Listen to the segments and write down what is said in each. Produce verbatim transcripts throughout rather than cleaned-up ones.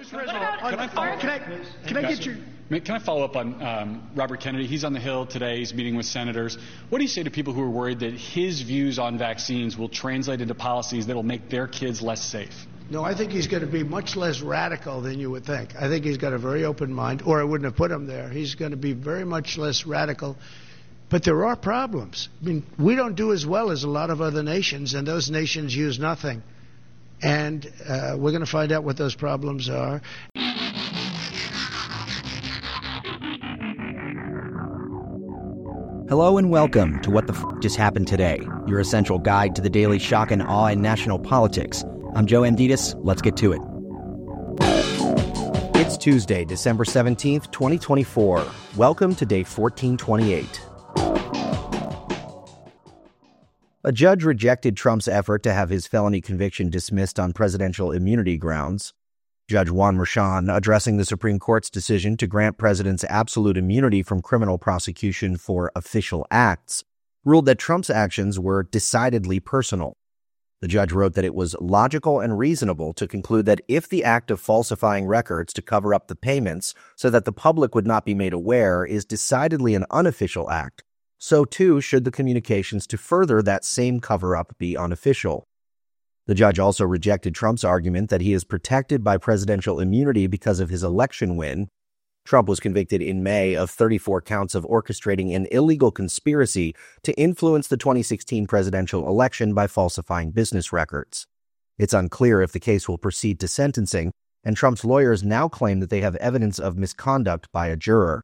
First of all, can I follow, can I, can I get your... Can I follow up on um, Robert Kennedy? He's on the Hill today. He's meeting with senators. What do you say to people who are worried that his views on vaccines will translate into policies that will make their kids less safe? No, I think he's going to be much less radical than you would think. I think he's got a very open mind, or I wouldn't have put him there. He's going to be very much less radical. But there are problems. I mean, we don't do as well as a lot of other nations, and those nations use nothing. And uh, we're going to find out what those problems are. Hello and welcome to What the F*** Just Happened Today, your essential guide to the daily shock and awe in national politics. I'm Joe Amditis. Let's get to it. It's Tuesday, December seventeenth, twenty twenty-four. Welcome to day fourteen twenty-eight. A judge rejected Trump's effort to have his felony conviction dismissed on presidential immunity grounds. Judge Juan Merchan, addressing the Supreme Court's decision to grant presidents absolute immunity from criminal prosecution for official acts, ruled that Trump's actions were decidedly personal. The judge wrote that it was logical and reasonable to conclude that if the act of falsifying records to cover up the payments so that the public would not be made aware is decidedly an unofficial act, so too should the communications to further that same cover-up be unofficial. The judge also rejected Trump's argument that he is protected by presidential immunity because of his election win. Trump was convicted in May of thirty-four counts of orchestrating an illegal conspiracy to influence the twenty sixteen presidential election by falsifying business records. It's unclear if the case will proceed to sentencing, and Trump's lawyers now claim that they have evidence of misconduct by a juror.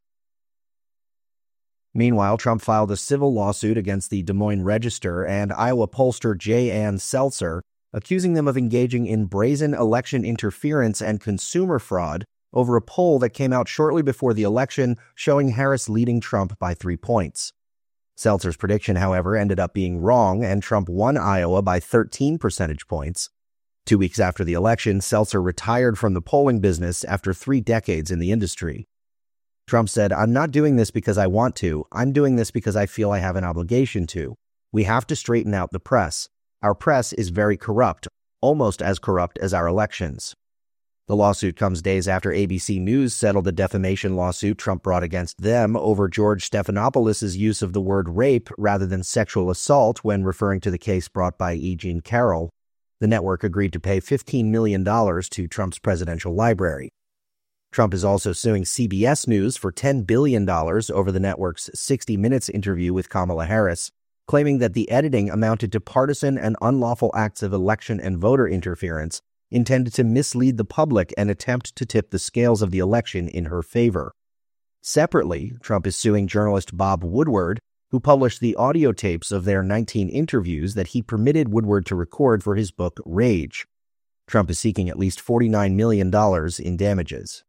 Meanwhile, Trump filed a civil lawsuit against the Des Moines Register and Iowa pollster J. Ann Seltzer, accusing them of engaging in brazen election interference and consumer fraud over a poll that came out shortly before the election showing Harris leading Trump by three points. Seltzer's prediction, however, ended up being wrong, and Trump won Iowa by thirteen percentage points. Two weeks after the election, Seltzer retired from the polling business after three decades in the industry. Trump said, "I'm not doing this because I want to. I'm doing this because I feel I have an obligation to. We have to straighten out the press. Our press is very corrupt, almost as corrupt as our elections." The lawsuit comes days after A B C News settled a defamation lawsuit Trump brought against them over George Stephanopoulos' use of the word rape rather than sexual assault when referring to the case brought by E. Jean Carroll. The network agreed to pay fifteen million dollars to Trump's presidential library. Trump is also suing C B S News for ten billion dollars over the network's sixty minutes interview with Kamala Harris, claiming that the editing amounted to partisan and unlawful acts of election and voter interference intended to mislead the public and attempt to tip the scales of the election in her favor. Separately, Trump is suing journalist Bob Woodward, who published the audio tapes of their nineteen interviews that he permitted Woodward to record for his book Rage. Trump is seeking at least forty-nine million dollars in damages.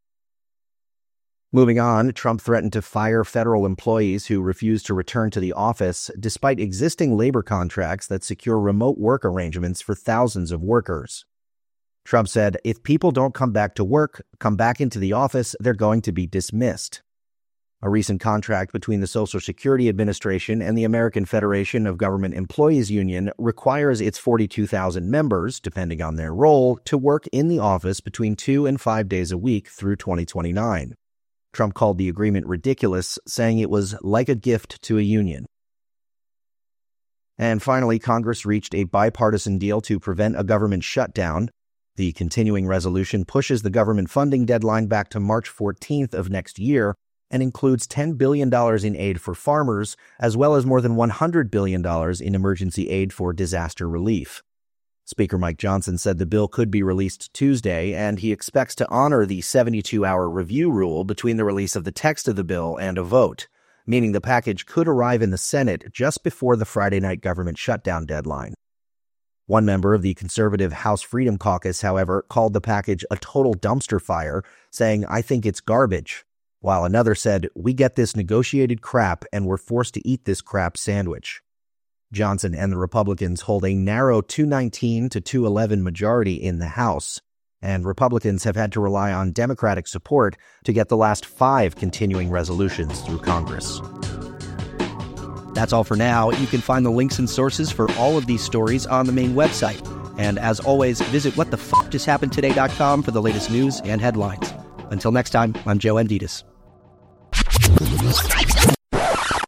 Moving on, Trump threatened to fire federal employees who refuse to return to the office despite existing labor contracts that secure remote work arrangements for thousands of workers. Trump said, "If people don't come back to work, come back into the office, they're going to be dismissed." A recent contract between the Social Security Administration and the American Federation of Government Employees Union requires its forty-two thousand members, depending on their role, to work in the office between two and five days a week through twenty twenty-nine. Trump called the agreement ridiculous, saying it was like a gift to a union. And finally, Congress reached a bipartisan deal to prevent a government shutdown. The continuing resolution pushes the government funding deadline back to March fourteenth of next year and includes ten billion dollars in aid for farmers, as well as more than one hundred billion dollars in emergency aid for disaster relief. Speaker Mike Johnson said the bill could be released Tuesday, and he expects to honor the seventy-two hour review rule between the release of the text of the bill and a vote, meaning the package could arrive in the Senate just before the Friday night government shutdown deadline. One member of the conservative House Freedom Caucus, however, called the package a total dumpster fire, saying, "I think it's garbage," while another said, "We get this negotiated crap and we're forced to eat this crap sandwich." Johnson and the Republicans hold a narrow two nineteen to two eleven majority in the House, and Republicans have had to rely on Democratic support to get the last five continuing resolutions through Congress. That's all for now. You can find the links and sources for all of these stories on the main website, And as always, visit what the fuck just happened today dot com for the latest news and headlines. Until next time, I'm Joe Amditis.